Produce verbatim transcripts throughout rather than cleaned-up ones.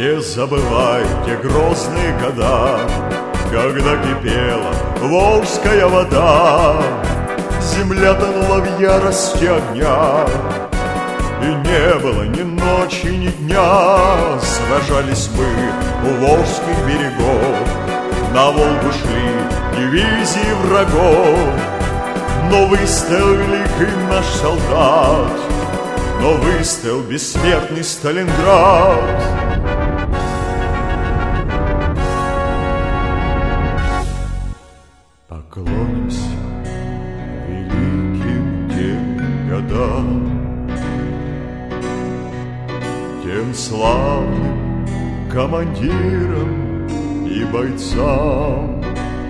Не забывайте грозные года, когда кипела волжская вода, земля тонула в ярости огня, и не было ни ночи, ни дня. Сражались мы у волжских берегов, на Волгу шли дивизии врагов. Но выстоял великий наш солдат, но выстоял бессмертный Сталинград. Поклонимся великим тем годам, тем славным командирам и бойцам,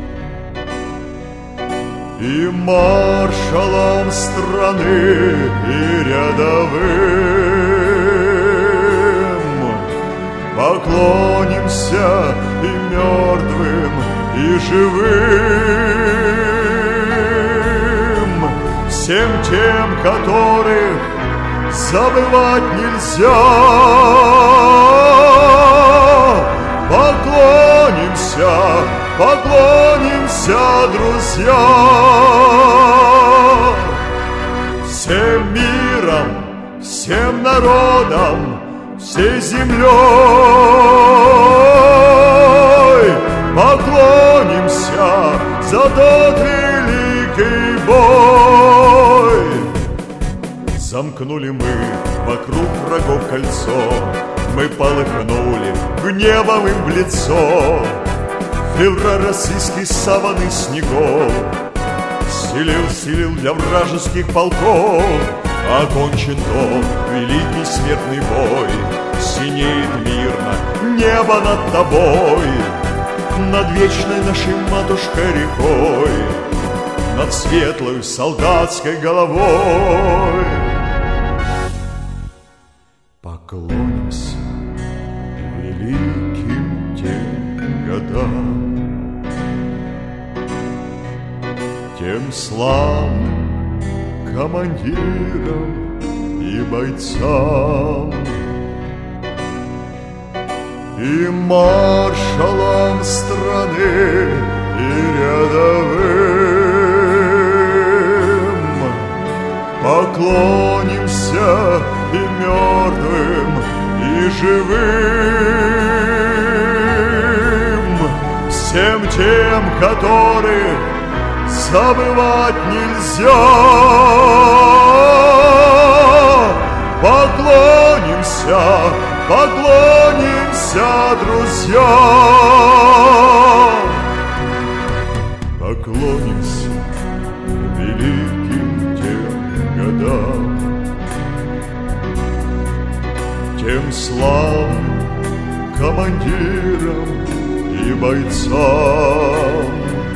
и маршалам страны, и рядовым. Поклонимся и мертвым, и живым, всем тем, которых забывать нельзя. Поклонимся, поклонимся, друзья, всем миром, всем народом, всей землей. Поклонимся за тот великий бой. Замкнули мы вокруг врагов кольцо, мы полыхнули гневом им в лицо. Февраль российский саваны снегов Стелил, стелил для вражеских полков. Окончен тот великий смертный бой, синеет мирно небо над тобой, над вечной нашей матушкой рекой, над светлой солдатской головой. Поклонимся великим тем годам, тем славным командирам и бойцам, и маршалам страны, и рядовым. Поклонимся и мертвым, и живым, всем тем, которых забывать нельзя. Поклонимся, поклонимся, друзья. Поклонимся великим тем годам, тем славным командирам и бойцам,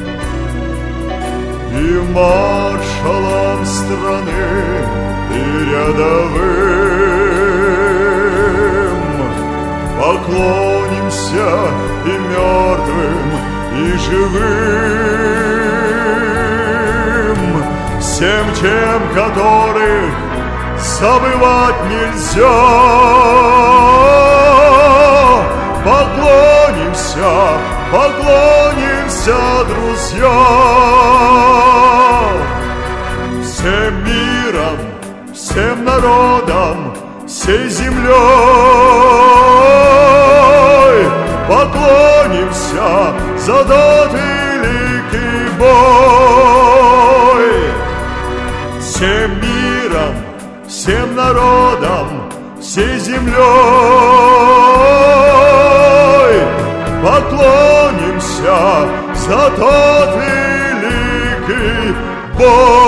и маршалам страны, и рядовым. Поклонимся и мертвым, и живым, всем тем, которых забывать нельзя. Поклонимся, поклонимся, друзья, всем миром, всем народом, всей землей. Поклонимся за тот великий бой. Всем миром, всем народом, всей землей. Поклонимся за тот великий бой.